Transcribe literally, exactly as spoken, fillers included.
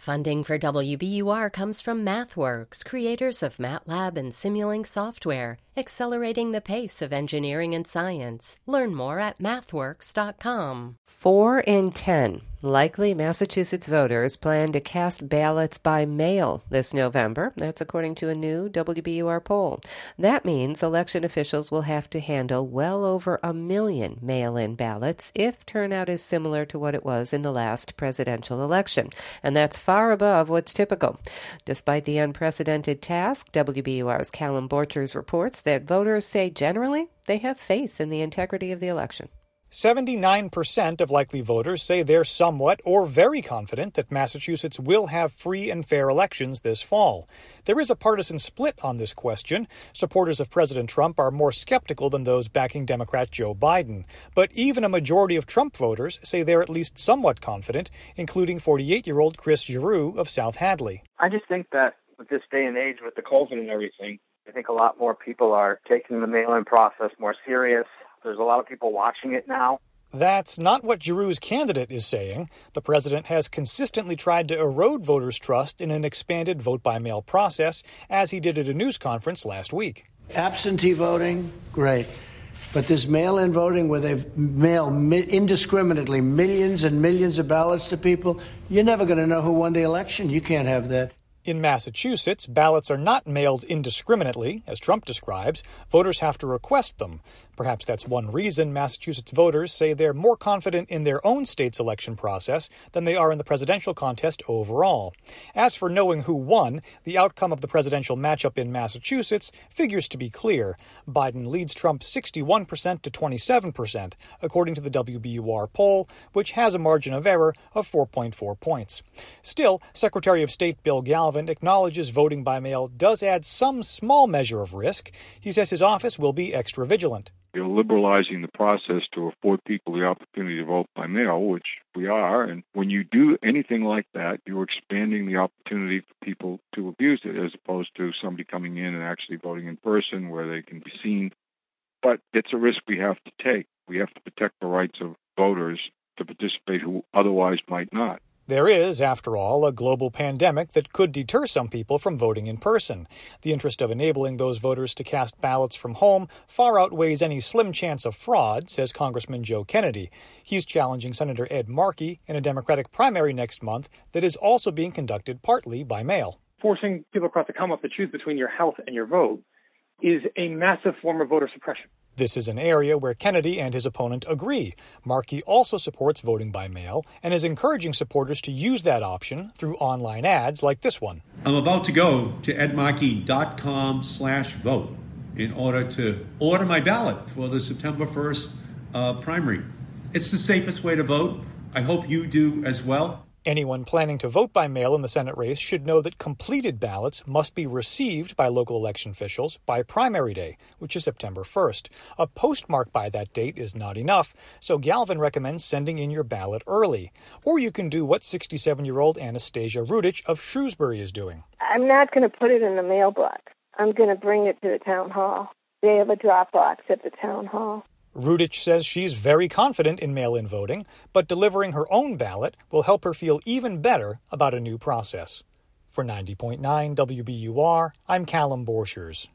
Funding for W B U R comes from MathWorks, creators of MATLAB and Simulink software, accelerating the pace of engineering and science. Learn more at mathworks dot com. Four in ten likely Massachusetts voters plan to cast ballots by mail this November. That's according to a new W B U R poll. That means election officials will have to handle well over a million mail-in ballots if turnout is similar to what it was in the last presidential election. And that's far above what's typical. Despite the unprecedented task, W B U R's Callum Borchers reports that voters say generally they have faith in the integrity of the election. seventy-nine percent of likely voters say they're somewhat or very confident that Massachusetts will have free and fair elections this fall. There is a partisan split on this question. Supporters of President Trump are more skeptical than those backing Democrat Joe Biden. But even a majority of Trump voters say they're at least somewhat confident, including forty-eight-year-old Chris Giroux of South Hadley. I just think that with this day and age, with the COVID and everything, I think a lot more people are taking the mail-in process more serious. There's a lot of people watching it now. That's not what Giroux's candidate is saying. The president has consistently tried to erode voters' trust in an expanded vote-by-mail process, as he did at a news conference last week. Absentee voting, great. But this mail-in voting where they mail indiscriminately millions and millions of ballots to people, you're never going to know who won the election. You can't have that. In Massachusetts, ballots are not mailed indiscriminately, as Trump describes. Voters have to request them. Perhaps that's one reason Massachusetts voters say they're more confident in their own state's election process than they are in the presidential contest overall. As for knowing who won, the outcome of the presidential matchup in Massachusetts figures to be clear. Biden leads Trump sixty-one percent to twenty-seven percent, according to the W B U R poll, which has a margin of error of four point four points. Still, Secretary of State Bill Galvin acknowledges voting by mail does add some small measure of risk. He says his office will be extra vigilant. You're liberalizing the process to afford people the opportunity to vote by mail, which we are. And when you do anything like that, you're expanding the opportunity for people to abuse it, as opposed to somebody coming in and actually voting in person where they can be seen. But it's a risk we have to take. We have to protect the rights of voters to participate who otherwise might not. There is, after all, a global pandemic that could deter some people from voting in person. The interest of enabling those voters to cast ballots from home far outweighs any slim chance of fraud, says Congressman Joe Kennedy. He's challenging Senator Ed Markey in a Democratic primary next month that is also being conducted partly by mail. Forcing people across the Commonwealth to choose between your health and your vote is a massive form of voter suppression. This is an area where Kennedy and his opponent agree. Markey also supports voting by mail and is encouraging supporters to use that option through online ads like this one. I'm about to go to edmarkey.com slash vote in order to order my ballot for the September first uh, primary. It's the safest way to vote. I hope you do as well. Anyone planning to vote by mail in the Senate race should know that completed ballots must be received by local election officials by primary day, which is September first. A postmark by that date is not enough, so Galvin recommends sending in your ballot early. Or you can do what sixty-seven-year-old Anastasia Rudich of Shrewsbury is doing. I'm not going to put it in the mailbox. I'm going to bring it to the town hall. They have a drop box at the town hall. Rudich says she's very confident in mail-in voting, but delivering her own ballot will help her feel even better about a new process. For ninety point nine W B U R, I'm Callum Borchers.